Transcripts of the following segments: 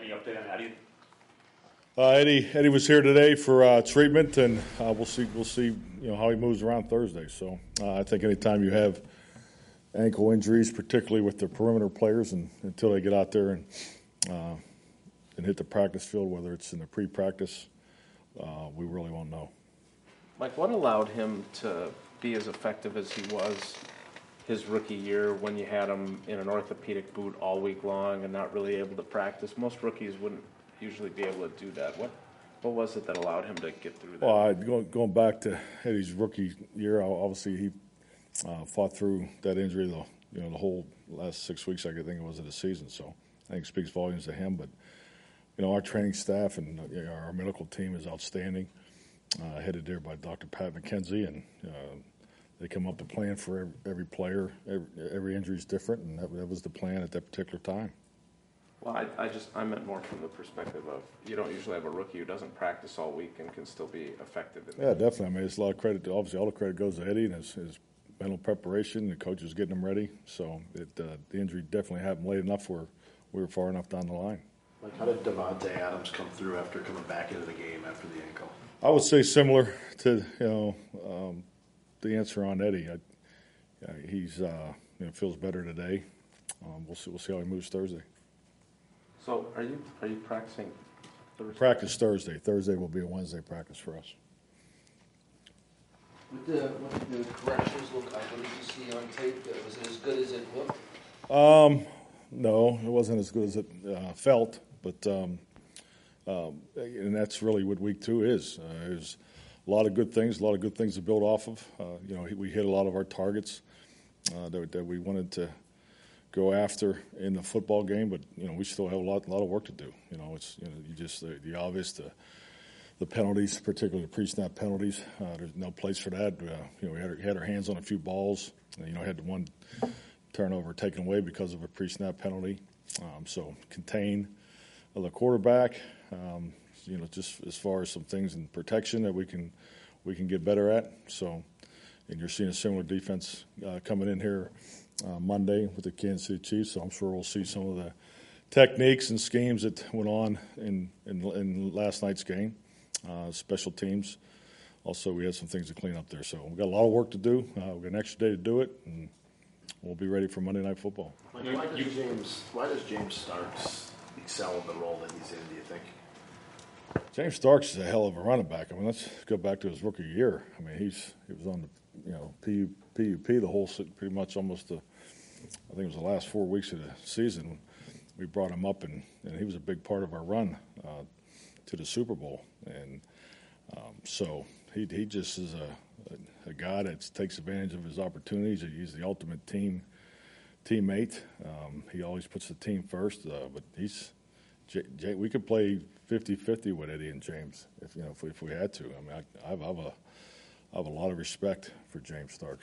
Any update on Eddie? Eddie was here today for treatment, and we'll see how he moves around Thursday. So I think anytime you have ankle injuries, particularly with the perimeter players, and until they get out there and hit the practice field, whether it's in the pre-practice, we really won't know. Mike, what allowed him to be as effective as he was his rookie year when you had him in an orthopedic boot all week long and not really able to practice? Most rookies wouldn't usually be able to do that. What was it that allowed him to get through that? Well, going back to Eddie's rookie year, obviously he fought through that injury the whole last 6 weeks, I think it was, of the season. So I think it speaks volumes to him. But our training staff and our medical team is outstanding, headed there by Dr. Pat McKenzie, and they come up with a plan for every player. Every injury is different, and that was the plan at that particular time. Well, I meant more from the perspective of you don't usually have a rookie who doesn't practice all week and can still be effective. Yeah, definitely. I mean, it's a lot of credit. Obviously, all the credit goes to Eddie and his mental preparation. The coaches getting him ready. So the injury definitely happened late enough where we were far enough down the line. Like, how did Davante Adams come through after coming back into the game after the ankle? I would say similar to the answer on Eddie. He's feels better today. We'll see how he moves Thursday. So are you practicing Thursday? Practice Thursday. Thursday will be a Wednesday practice for us. What did the corrections look like? What did you see on tape? Was it as good as it looked? No, it wasn't as good as it felt. But and that's really what week 2 is. There's a lot of good things to build off of. We hit a lot of our targets that we wanted to go after in the football game, but we still have a lot of work to do. It's you just the obvious, the penalties, particularly the pre-snap penalties. There's no place for that. We had our hands on a few balls. Had the one turnover taken away because of a pre-snap penalty. So contain the quarterback. Just as far as some things in protection that we can get better at. So, and you're seeing a similar defense coming in here Monday with the Kansas City Chiefs. So I'm sure we'll see some of the techniques and schemes that went on in last night's game. Special teams. Also, we had some things to clean up there. So we've got a lot of work to do. We've got an extra day to do it, and we'll be ready for Monday Night Football. Why does James Starks excel in the role that he's in, do you think? James Starks is a hell of a running back. I mean, let's go back to his rookie year. I mean, he was on the PUP the whole pretty much almost I think it was the last 4 weeks of the season. We brought him up, and he was a big part of our run to the Super Bowl. And so he just is a guy that takes advantage of his opportunities. He's the ultimate teammate. He always puts the team first, but we could play 50-50 with Eddie and James if we had to. I mean, I have a lot of respect for James Starks.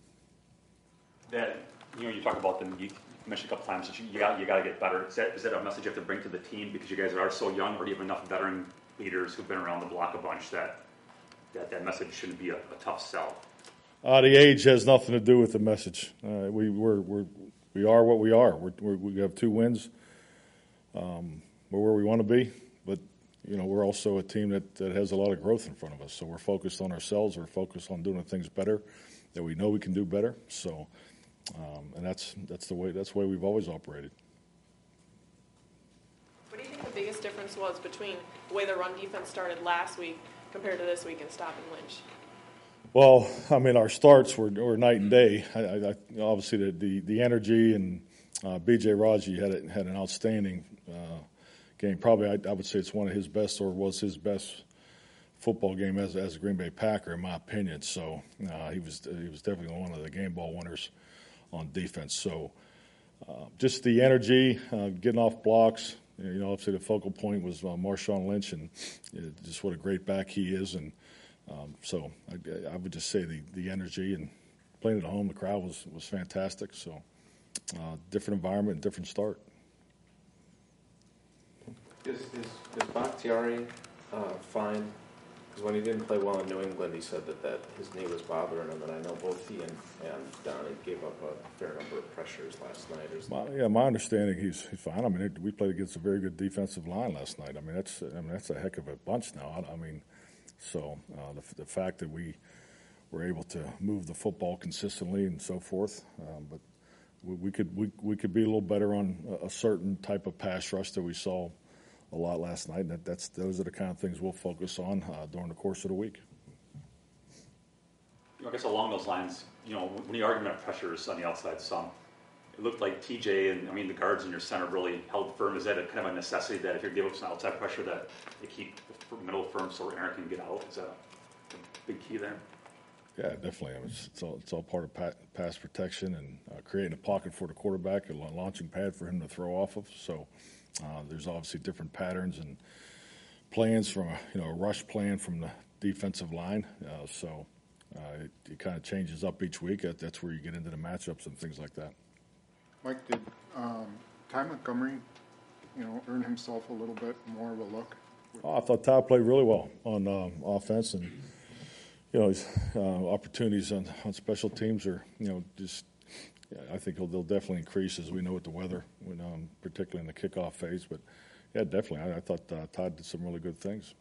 That you talk about them. You mentioned a couple times that you got to get better. Is that a message you have to bring to the team because you guys are so young, or do you have enough veteran leaders who've been around the block a bunch that message shouldn't be a tough sell? The age has nothing to do with the message. We are what we are. We have 2 wins. We're where we want to be, but we're also a team that has a lot of growth in front of us. So we're focused on ourselves. We're focused on doing things better that we know we can do better. So, and that's the way we've always operated. What do you think the biggest difference was between the way the run defense started last week compared to this week in stopping Lynch? Well, I mean, our starts were night and day. Obviously, the energy and B.J. Raji had an outstanding game. Probably, I would say it's one of his best, or was his best football game as a Green Bay Packer, in my opinion. So he was definitely one of the game ball winners on defense. So just the energy, getting off blocks. Obviously the focal point was Marshawn Lynch, and just what a great back he is. And so I would just say the energy and playing at home, the crowd was fantastic. So different environment, different start. Is Bakhtiari fine Because when he didn't play well in New England, he said that his knee was bothering him, and I know both he and Donnie gave up a fair number of pressures last night. My understanding, he's fine. I mean, we played against a very good defensive line last night. I mean, that's a heck of a bunch now. I mean, so the fact that we were able to move the football consistently and so forth, but we could be a little better on a certain type of pass rush that we saw a lot last night, and those are the kind of things we'll focus on during the course of the week. I guess along those lines, when you argument pressures on the outside some, it looked like TJ and the guards in your center really held firm. Is that a kind of a necessity that if you're giving some outside pressure that they keep the middle firm so Aaron can get out? Is that a big key there? Yeah, definitely. I mean, it's all part of pass protection and creating a pocket for the quarterback, a launching pad for him to throw off of. So there's obviously different patterns and plans from a rush plan from the defensive line. So it kind of changes up each week. That's where you get into the matchups and things like that. Mike, did Ty Montgomery, earn himself a little bit more of a look? I thought Ty played really well on offense, and his opportunities on special teams are I think they'll definitely increase as we know with the weather, particularly in the kickoff phase. But yeah, definitely, I thought Ty did some really good things.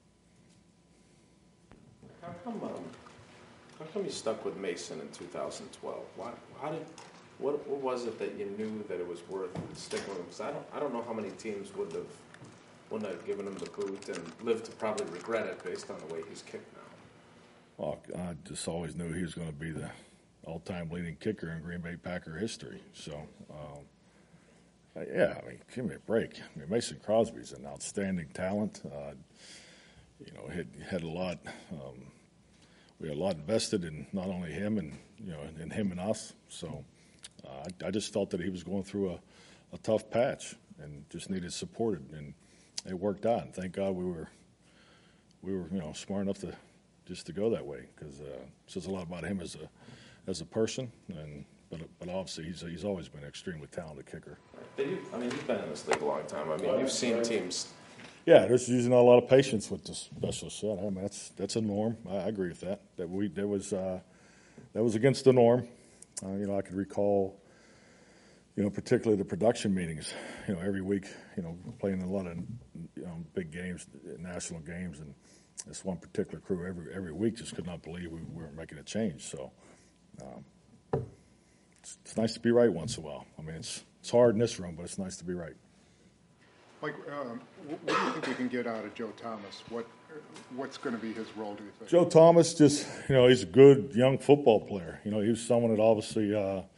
How come you stuck with Mason in 2012? What was it that you knew that it was worth sticking with him? Because I don't know how many teams wouldn't have given him the boot and lived to probably regret it based on the way he's kicked now. Well, I just always knew he was going to be the all-time leading kicker in Green Bay Packer history. So, give me a break. Mason Crosby's an outstanding talent. Had a lot. We had a lot invested in not only him and in him and us. So, I just felt that he was going through a tough patch and just needed support, and it worked out. And thank God we were smart enough to go that way, because it says a lot about him as a person, but obviously he's always been an extremely talented kicker. You've been in this league a long time. You've seen teams. Yeah, there's usually not a lot of patience with the specialist set. That's a norm. I agree with that. That was against the norm. I could recall, particularly the production meetings. Every week, playing a lot of big games, national games, and this one particular crew every week just could not believe we weren't making a change. So it's nice to be right once in a while. It's hard in this room, but it's nice to be right. Mike, what do you think we can get out of Joe Thomas? What's going to be his role, do you think? Joe Thomas he's a good young football player. He was someone that obviously,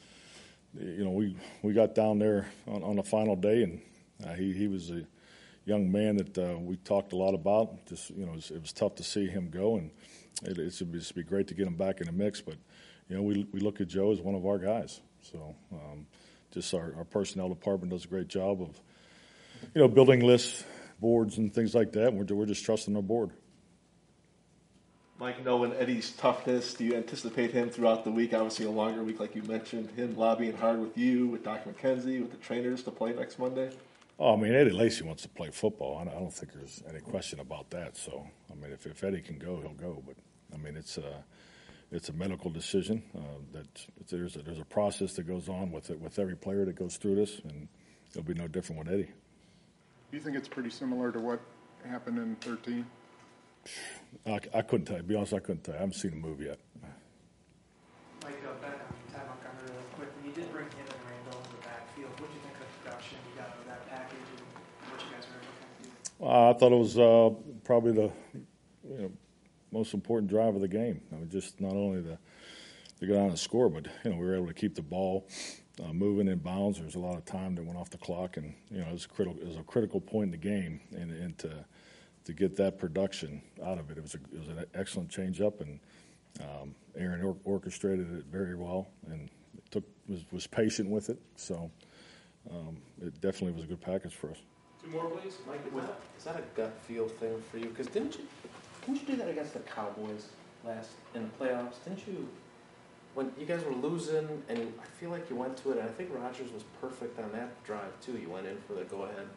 we got down there on the final day, and he was a young man that we talked a lot about. Just it was tough to see him go, and it should be great to get him back in the mix. But we look at Joe as one of our guys. So just our personnel department does a great job of building lists, boards, and things like that. And we're just trusting our board. Mike, knowing Eddie's toughness, do you anticipate him throughout the week? Obviously, a longer week, like you mentioned, him lobbying hard with you, with Dr. McKenzie, with the trainers to play next Monday? Oh, Eddie Lacy wants to play football. I don't think there's any question about that. So, if Eddie can go, he'll go. But it's a medical decision. There's a process that goes on with every player that goes through this, and it'll be no different with Eddie. Do you think it's pretty similar to what happened in 2013? I couldn't tell you. To be honest, I couldn't tell you. I haven't seen the movie yet. Mike, back on Ty Montgomery real quick. When you did bring him and Randall in the backfield, what did you think of the production you got out of that package and what you guys were able to do? I thought it was probably the most important drive of the game. Just not only to get on and score, but we were able to keep the ball moving in bounds. There was a lot of time that went off the clock, and it was a critical point in the game, and to get that production out of it, it was an excellent change up, and Aaron orchestrated it very well, and was patient with it. So it definitely was a good package for us. Two more, please. Mike, is that a gut feel thing for you? Because didn't you do that against the Cowboys in the playoffs? Didn't you? When you guys were losing, and I feel like you went to it, and I think Rodgers was perfect on that drive too. You went in for the go-ahead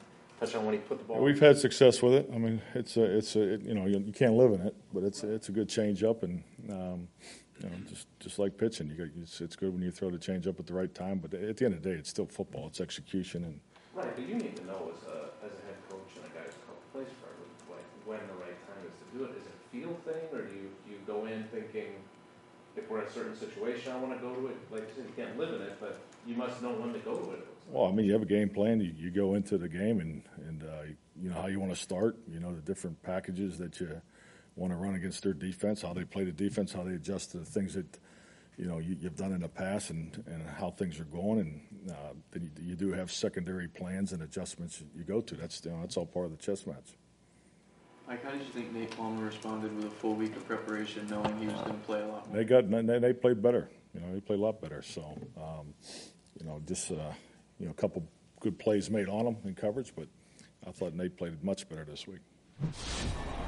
touch on when he put the ball? We've had success with it. I mean, you can't live in it, but it's a good change up, and just like pitching, it's good when you throw the change up at the right time. But at the end of the day, it's still football. It's execution, and Right, but you need to know as a head coach and a guy who's plays forever, like when the right time is to do it. Is it a feel thing, or do you go in thinking, if we're in a certain situation, I want to go to it? Like you said, you can't live in it, but you must know when to go to it. well, I mean, you have a game plan. You go into the game, and you know how you want to start. You know the different packages that you want to run against their defense, how they play the defense, how they adjust to the things that you've done in the past, and how things are going. And then you do have secondary plans and adjustments you go to. That's all part of the chess match. Mike, how did you think Nate Palmer responded with a full week of preparation, knowing he was going to play a lot more? They played better. They played a lot better. So, just a couple good plays made on them in coverage, but I thought Nate played much better this week.